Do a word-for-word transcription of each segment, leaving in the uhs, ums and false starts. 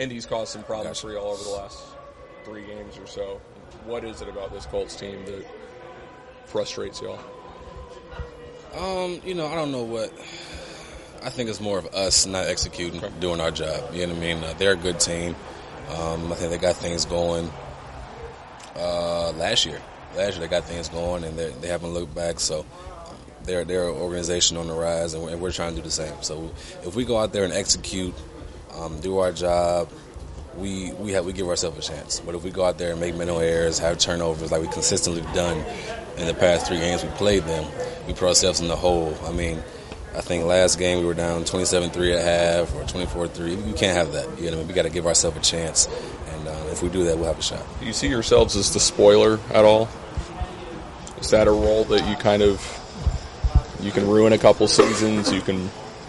Indy's caused some problems for you all over the last three games or so. What is it about this Colts team that frustrates y'all? Um, you know, I don't know what. I think it's more of us not executing, okay. doing our job. You know what I mean? Uh, they're a good team. Um, I think they got things going uh, last year. Last year they got things going, and they haven't looked back. So they're they're an organization on the rise, and we're, and we're trying to do the same. So if we go out there and execute, um, do our job, we we have we give ourselves a chance. But if we go out there and make mental errors, have turnovers like we consistently done in the past three games we played them, we put ourselves in the hole. I mean, I think last game we were down twenty-seven three at half or twenty-four three. You can't have that. You know what I mean? We got to give ourselves a chance, and uh, if we do that, we'll have a shot. Do you see yourselves as the spoiler at all? Is that a role that you kind of you can ruin a couple seasons? You can.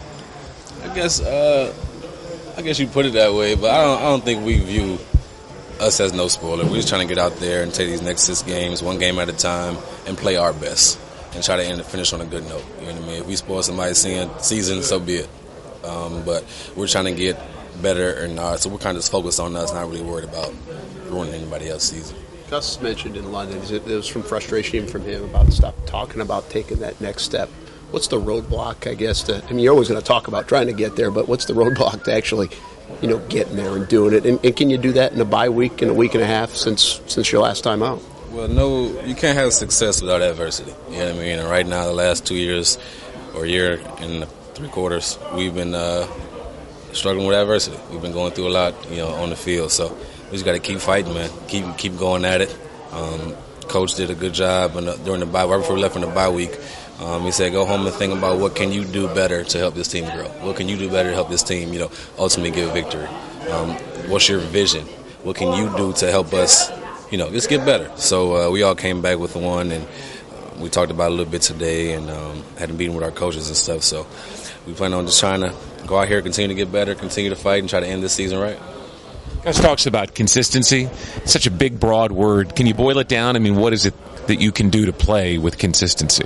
I guess. Uh, I guess you put it that way, but I don't. I don't think we view us as no spoiler. We're just trying to get out there and take these next six games, one game at a time, and play our best. And try to end finish on a good note. You know what I mean? If we spoil somebody's season, so be it. Um, but we're trying to get better, and uh, so we're kind of just focused on us, not really worried about ruining anybody else's season. Gus mentioned in London, it was from frustration from him about stop talking about taking that next step. What's the roadblock, I guess, to, I mean, you're always going to talk about trying to get there, but what's the roadblock to actually, you know, getting there and doing it? And, and can you do that in a bye week, in a week and a half since since your last time out? Well, no, you can't have success without adversity. You know what I mean? And right now, the last two years or year and three quarters, we've been uh, struggling with adversity. We've been going through a lot, you know, on the field. So we just got to keep fighting, man. Keep keep going at it. Um, Coach did a good job and during the bye, right before we left from the bye week. Um, he said, go home and think about what can you do better to help this team grow. What can you do better to help this team, you know, ultimately get a victory? Um, what's your vision? What can you do to help us, you know, just get better? So uh, we all came back with one, and uh, we talked about it a little bit today, and um, had a meeting with our coaches and stuff. So we plan on just trying to go out here, continue to get better, continue to fight, and try to end this season right. Gus talks about consistency. It's such a big, broad word. Can you boil it down? I mean, what is it that you can do to play with consistency?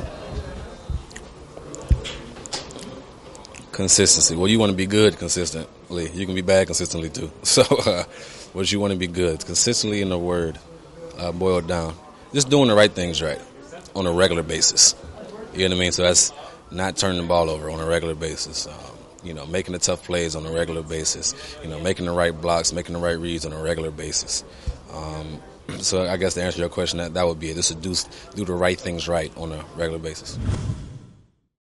Consistency. Well, you want to be good consistently. You can be bad consistently, too. So uh, what you want to be good? Consistently in the word, uh, boiled down. Just doing the right things right on a regular basis. You know what I mean? So that's not turning the ball over on a regular basis. Um, you know, making the tough plays on a regular basis. You know, making the right blocks, making the right reads on a regular basis. Um, so I guess to answer your question, that, that would be it. Just to do, do the right things right on a regular basis.